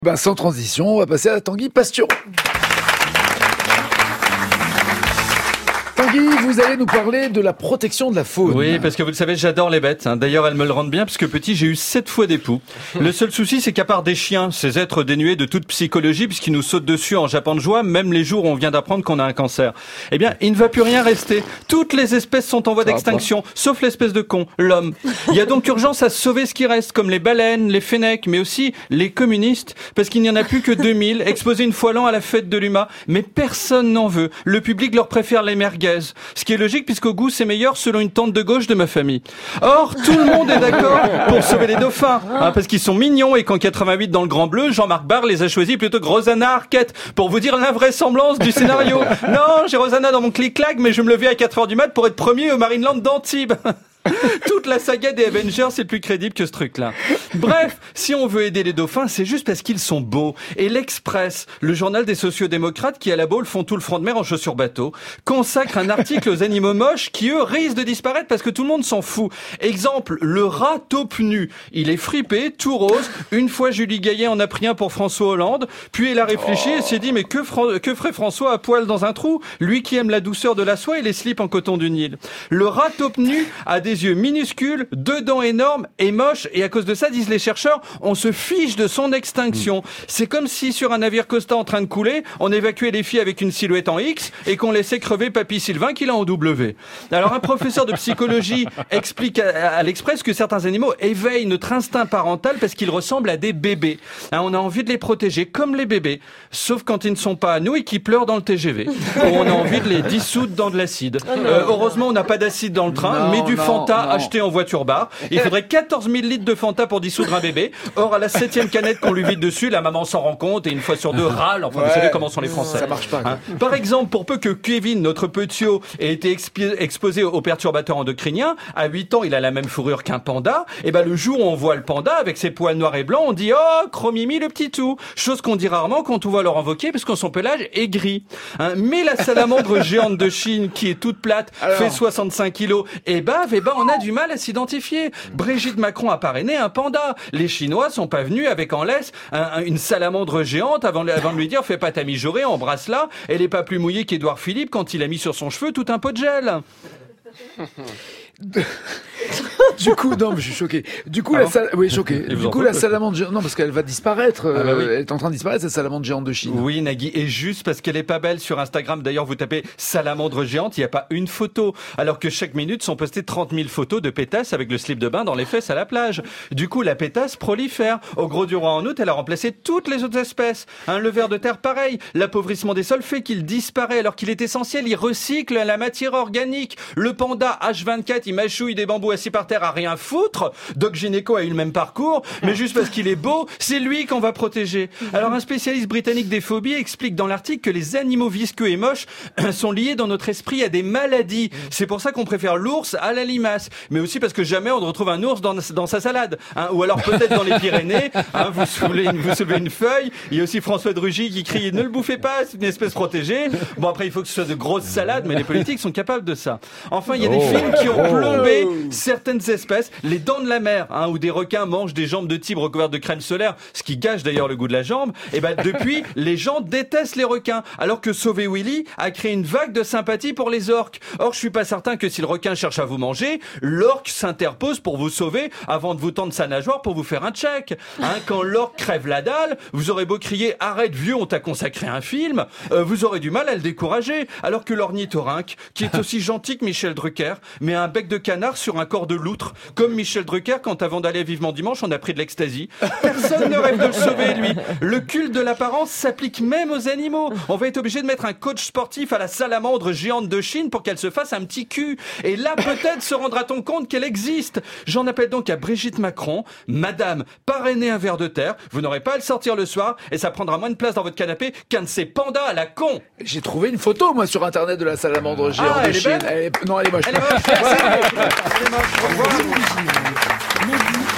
Sans transition, on va passer à Tanguy Pastureau. Tanguy, vous allez nous parler de la protection de la faune. Oui, parce que vous le savez, j'adore les bêtes. D'ailleurs, elles me le rendent bien, parce que petit, j'ai eu 7 fois d'époux. Le seul souci, c'est qu'à part des chiens, ces êtres dénués de toute psychologie, puisqu'ils nous sautent dessus en jappant de joie, même les jours où on vient d'apprendre qu'on a un cancer. Eh bien, il ne va plus rien rester. Toutes les espèces sont en voie d'extinction, sauf l'espèce de con, l'homme. Il y a donc urgence à sauver ce qui reste, comme les baleines, les fennecs, mais aussi les communistes, parce qu'il n'y en a plus que 2000, exposés une fois l'an à la fête de l'UMA. Mais personne n'en veut. Le public leur préfère les merguez. Ce qui est logique puisqu'au goût c'est meilleur selon une tante de gauche de ma famille. Or, tout le monde est d'accord pour sauver les dauphins, parce qu'ils sont mignons et qu'en 88 dans le Grand Bleu, Jean-Marc Barr les a choisis plutôt que Rosanna Arquette pour vous dire l'invraisemblance du scénario. Non, j'ai Rosanna dans mon clic-clac, mais je me levais à 4h du mat pour être premier au Marineland d'Antibes. Toute la saga des Avengers, c'est plus crédible que ce truc-là. Bref, si on veut aider les dauphins, c'est juste parce qu'ils sont beaux. Et l'Express, le journal des sociodémocrates qui à la Baule font tout le front de mer en chaussures bateau, consacre un article aux animaux moches qui, eux, risquent de disparaître parce que tout le monde s'en fout. Exemple, le rat taupe nu. Il est fripé, tout rose. Une fois, Julie Gaillet en a pris un pour François Hollande. Puis elle a réfléchi et s'est dit, mais que ferait François à poil dans un trou? Lui qui aime la douceur de la soie et les slips en coton du Nil. Le rat taupe nu a des yeux minuscules, 2 dents énormes et moches, et à cause de ça, disent les chercheurs, on se fiche de son extinction. C'est comme si sur un navire Costa en train de couler, on évacuait les filles avec une silhouette en X et qu'on laissait crever Papy Sylvain qui l'a en W. Alors un professeur de psychologie explique à l'Express que certains animaux éveillent notre instinct parental parce qu'ils ressemblent à des bébés. On a envie de les protéger comme les bébés, sauf quand ils ne sont pas à nous et qu'ils pleurent dans le TGV. On a envie de les dissoudre dans de l'acide. Heureusement, on n'a pas d'acide dans le train, mais du Fanta acheté en voiture bar. Il faudrait 14 000 litres de Fanta pour dissoudre un bébé. Or, à la 7e canette qu'on lui vide dessus, la maman s'en rend compte et une fois sur deux râle. Enfin, vous savez comment sont les Français. Ça marche pas. Par exemple, pour peu que Kevin, notre petio, ait été exposé aux perturbateurs endocriniens, à 8 ans, il a la même fourrure qu'un panda. Et ben, le jour où on voit le panda avec ses poils noirs et blancs, on dit, oh, Chromimi le petit tout. Chose qu'on dit rarement quand on voit leur invoquer parce que son pelage est gris. Mais la salamandre géante de Chine, qui est toute plate, fait 65 kilos et bave, on a du mal à s'identifier. Brigitte Macron a parrainé un panda. Les Chinois sont pas venus avec en laisse une salamandre géante avant de lui dire fais pas ta mijaurée, embrasse-la. Elle est pas plus mouillée qu'Édouard Philippe quand il a mis sur son cheveu tout un pot de gel. Du coup, non, je suis choqué. Du coup, choqué. Du coup, la salamandre géante, non, parce qu'elle va disparaître. Oui. Elle est en train de disparaître, cette salamandre géante de Chine. Oui, Nagui, et juste parce qu'elle est pas belle sur Instagram. D'ailleurs, vous tapez salamandre géante, il n'y a pas une photo. Alors que chaque minute sont postées 30 000 photos de pétasses avec le slip de bain dans les fesses à la plage. Du coup, la pétasse prolifère. Au Gros du Roi en août, elle a remplacé toutes les autres espèces. Le ver de terre, pareil. L'appauvrissement des sols fait qu'il disparaît alors qu'il est essentiel. Il recycle la matière organique. Le panda H24, il mâchouille des bambous assis par terre à rien foutre. Doc Gynéco a eu le même parcours, mais juste parce qu'il est beau, c'est lui qu'on va protéger. Alors un spécialiste britannique des phobies explique dans l'article que les animaux visqueux et moches sont liés dans notre esprit à des maladies. C'est pour ça qu'on préfère l'ours à la limace, mais aussi parce que jamais on ne retrouve un ours dans sa salade. Ou alors peut-être dans les Pyrénées, vous soulevez une feuille. Il y a aussi François de Rugy qui crie ne le bouffez pas, c'est une espèce protégée. Bon après il faut que ce soit de grosses salades, mais les politiques sont capables de ça. Enfin il y a des films qui ont plombé certaines espèces, les dents de la mer, où des requins mangent des jambes de tigre recouvertes de crème solaire, ce qui gâche d'ailleurs le goût de la jambe. Et depuis, les gens détestent les requins, alors que Sauver Willy a créé une vague de sympathie pour les orques. Or, je suis pas certain que si le requin cherche à vous manger, l'orque s'interpose pour vous sauver avant de vous tendre sa nageoire pour vous faire un check. Quand l'orque crève la dalle, vous aurez beau crier arrête vieux, on t'a consacré un film, vous aurez du mal à le décourager. Alors que l'ornithorynque, qui est aussi gentil que Michel Drucker, met un bec de canard sur un corps de loutre, comme Michel Drucker quand avant d'aller à Vivement Dimanche on a pris de l'ecstasy. Personne ne rêve de le sauver lui. Le culte de l'apparence s'applique même aux animaux. On va être obligé de mettre un coach sportif à la salamandre géante de Chine pour qu'elle se fasse un petit cul. Et là peut-être se rendra-t-on compte qu'elle existe. J'en appelle donc à Brigitte Macron. Madame, parrainez un ver de terre, vous n'aurez pas à le sortir le soir et ça prendra moins de place dans votre canapé qu'un de ces pandas à la con. J'ai trouvé une photo moi sur internet de la salamandre géante de Chine. Non, elle est moche. Elle est moche. Voilà. Elle est moche. Au revoir.